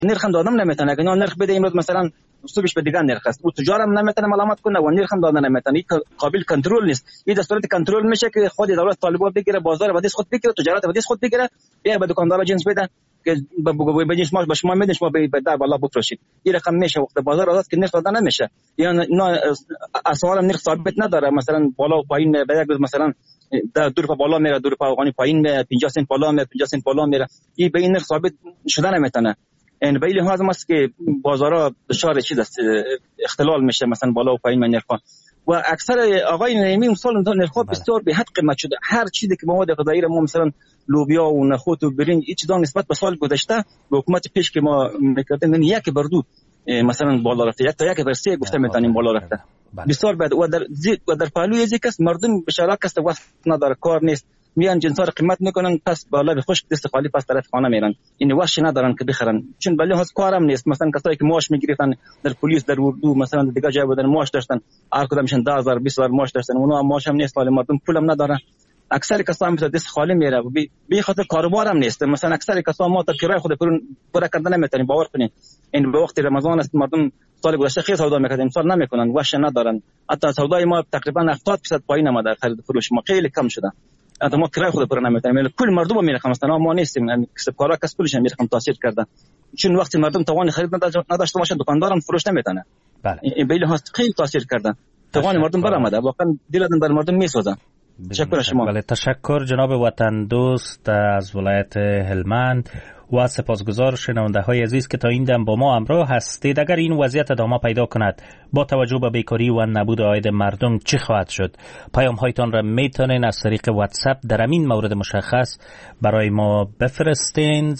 نرخ هم دادم نمیتونه. اگه نرخ بده امروز مثلا صبحش به دیگه نرخ است، او تجار هم نمیتونه ملامت کنه و نرخ هم دادن نمیتونه. این قابل کنترل نیست. این دستورات کنترل میشه که خود دولت طالبا بگیره، بازار به دست خود بگیره، تجارت به دست خود بگیره، بیا به دکاندارا جنس بده که به جنس ما به شما میدین، شما به در بالا بفروشید. این رقم میشه وقت بازار آزاد که نرخ دادن نمیشه. یعنی اینا اسعار نرخ ثابت نداره، مثلا بالا و پایین به یک روز مثلا در 2 روپا بالا میره، 2 روپا افغانی پایین میره، 50 سنت بالا میره، 50 سنت بالا میره. این به این نرخ ثابت شده نمیتونه. این به لحاظ است که بازارها دچار چیز است، اختلال میشه مثلا بالا و پایین نرخ. و اکثر آقای نعیمی امسال نرخ بسیار به حد قیمت شده. هر چیزی که مواد غذایی ما مثلا لوبیا و نخود و برنج این چیزا نسبت به سال گذشته به حکومت پیش که ما میکردیم یعنی 1 بر 2 مثلا بالا رفته، تا 1 بر 3 گفته میتونیم بالا رفته. بسیار بد. و در پهلوی ذیک است مردم به شراکت است، وقت نداره، کار نیست، میان جنسا رو قیمت میکنن، پس بالا به خشک دست خالی پس طرف خانه میرن. این وحش ندارن که بخرن، چون بله هاست کارم نیست. مثلا کسایی که معاش میگرفتن در پلیس، در اردو، مثلا دیگه جای بودن معاش داشتن، هر کدام میشن 10000 20000 معاش داشتن، اونها معاش هم نیست، مردم پولم ندارن. اکثر کسا هم دست خالی میره، به خاطر کاروبار هم نیست. مثلا اکثر کسا ما تا کرای خود پورا کردن نمیتونیم. باور کنین این به وقت رمضان است، مردم سال گذشته خیلی سودا میکردن، امسال نمیکنن، وحش ندارن. حتی سودای ما تقریبا 70% پایین اومده، خرید فروش ما خیلی کم شده. حتی ما کرای خود پورا نمیتونیم. کل مردم میرخم، مثلا ما نیستیم، کسب کارا کس پولش میرخم تاثیر کرده، چون وقتی مردم توان خرید نداشته باشن دکاندارم فروش نمیتونه. بله این به لحاظ خیلی تاثیر کرده. توان مردم برآمده، واقعا دلتون بر مردم میسوزه. تشکر شما. بله تشکر جناب وطن دوست از ولایت هلمند و سپاسگزار شنونده های عزیز که تا این دم با ما همراه هستید. اگر این وضعیت ادامه پیدا کند با توجه به بیکاری و نبود عاید مردم چی خواهد شد؟ پیام هایتان را میتونین از طریق واتساپ در همین مورد مشخص برای ما بفرستین.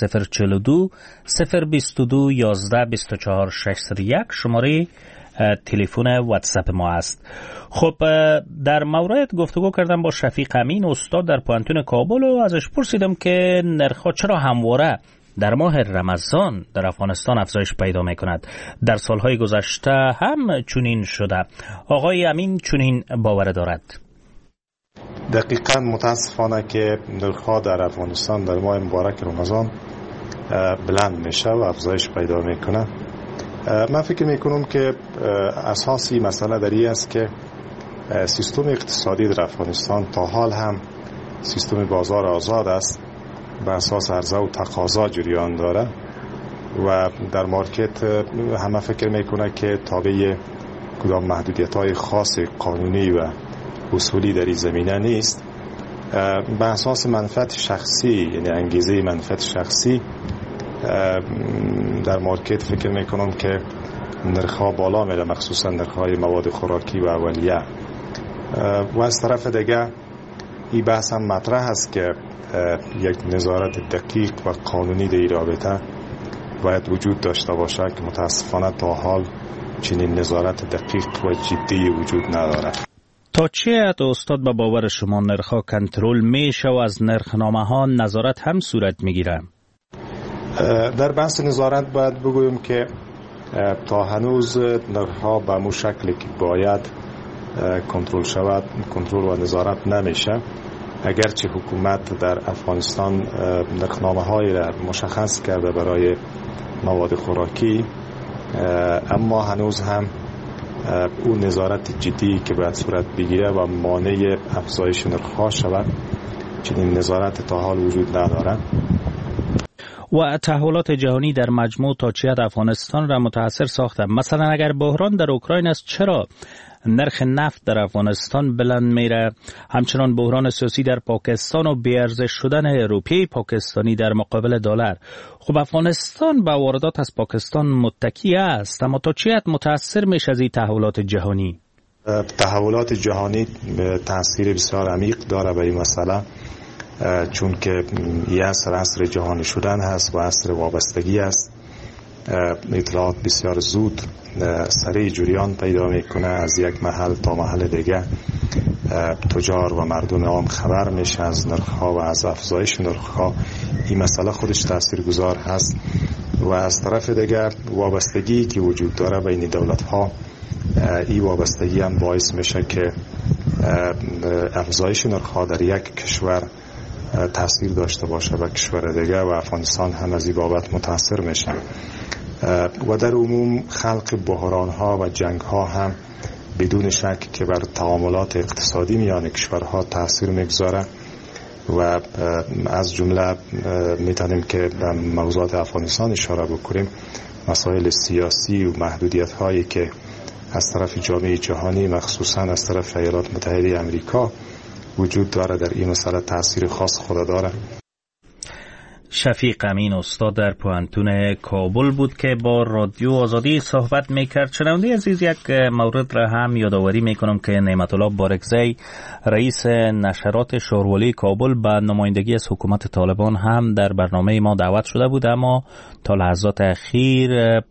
0042 022 11 24 601 شماره تلفن واتساپ ما است. خب در مورد گفتگو کردم با شفیق امین استاد در پوانتون کابل و ازش پرسیدم که نرخ‌ها چرا همواره در ماه رمضان در افغانستان افزایش پیدا می‌کند. در سالهای گذشته هم چنین شده. آقای امین چنین باور دارد. دقیقاً متاسفانه که نرخ‌ها در افغانستان در ماه مبارک رمضان بلند میشه و افزایش پیدا میکنه. من فکر میکنم که اساسی مسئله در این است که سیستم اقتصادی در افغانستان تا حال هم سیستم بازار آزاد است، به اساس عرضه و تقاضا جریان داره و در مارکت همه فکر میکنه که تابع کدام محدودیت‌های خاص قانونی و اصولی در این زمینه نیست. به اساس منفعت شخصی، یعنی انگیزه منفعت شخصی در مارکت فکر میکنم که نرخ‌ها بالا میره، مخصوصا نرخ‌های مواد خوراکی و اولیه. و از طرف دیگه این بحث هم مطرح است که یک نظارت دقیق و قانونی در این رابطه باید وجود داشته باشه که متاسفانه تا حال چنین نظارت دقیق و جدی وجود نداره. تا چه حد استاد به باور شما نرخ‌ها کنترل میشه و از نرخنامه‌ها نظارت هم صورت میگیره؟ در بحث نظارت باید بگویم که تا هنوز نرخ‌ها به مو شکلی که باید کنترل شود کنترل و نظارت نمیشه. اگرچه حکومت در افغانستان نرخنامه‌هایی را مشخص کرده برای مواد خوراکی، اما هنوز هم اون نظارت جدی که باید صورت بگیره و مانع افزایش نرخ‌ها شود چنین نظارت تا حال وجود نداره. و تحولات جهانی در مجموع تا چه حد افغانستان را متاثر ساخته؟ مثلا اگر بحران در اوکراین است چرا نرخ نفت در افغانستان بلند میره؟ همچنان بحران سیاسی در پاکستان و بی‌ارزش شدن روپیه پاکستانی در مقابل دلار. خب افغانستان به واردات از پاکستان متکی است، اما تا چه حد متاثر میشه از این تحولات جهانی؟ تحولات جهانی تاثیر بسیار عمیق داره به این مسئله، چون که یه عصر جهانی شدن هست و عصر وابستگی است. اطلاعات بسیار زود سریع جریان پیدا میکنه، از یک محل تا محل دیگه تجار و مردم عام خبر میشه از نرخ‌ها و از افزایش نرخ‌ها. این مسئله خودش تاثیرگذار هست و از طرف دیگه وابستگی که وجود داره بین دولت‌ها، این وابستگی هم باعث میشه که افزایش نرخ‌ها در یک کشور تاثیر داشته باشه به کشور دیگه و افغانستان هم از این بابت متاثر میشه و در عموم خلق بحران ها و جنگ ها هم بدون شک که بر تعاملات اقتصادی میان کشورها تاثیر میگذاره و از جمله میتونیم که به موضوعات افغانستان اشاره بکنیم. مسائل سیاسی و محدودیت هایی که از طرف جامعه جهانی مخصوصا از طرف ایالات متحده آمریکا وجود داره در این مسئله تاثیر خاص خود داره. شفیق امین استاد در پوهنتون کابل بود که با رادیو آزادی صحبت میکرد. شنونده عزیز، یک مورد را هم یادآوری میکنم که نعمت الله بارکزی رئیس نشرات شورولی کابل به نمایندگی از حکومت طالبان هم در برنامه ما دعوت شده بود، اما تا لحظات اخیر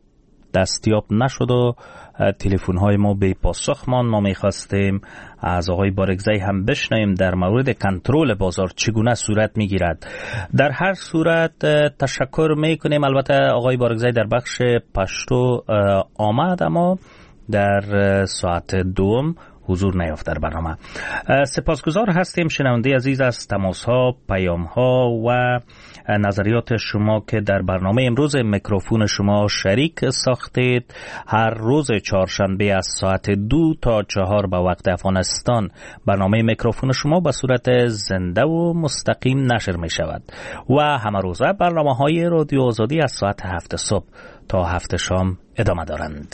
دستیاب نشد و تلفن های ما بی پاسخ ماند. ما میخواستیم از آقای بارکزی هم بشنویم در مورد کنترل بازار چگونه صورت میگیرد. در هر صورت تشکر میکنیم. البته آقای بارکزی در بخش پشتو آمد اما در ساعت دوم حضور نیافت در برنامه. سپاسگزار هستیم شنونده عزیز از تماس ها، پیام ها و نظریات شما که در برنامه امروز میکروفون شما شریک ساختید. هر روز چهارشنبه از ساعت 2 تا 4 به وقت افغانستان برنامه میکروفون شما به صورت زنده و مستقیم نشر می شود و همه روزه برنامه های رادیو آزادی از ساعت 7 صبح تا 7 شام ادامه دارند.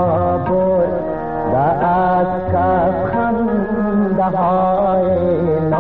از کف خنده های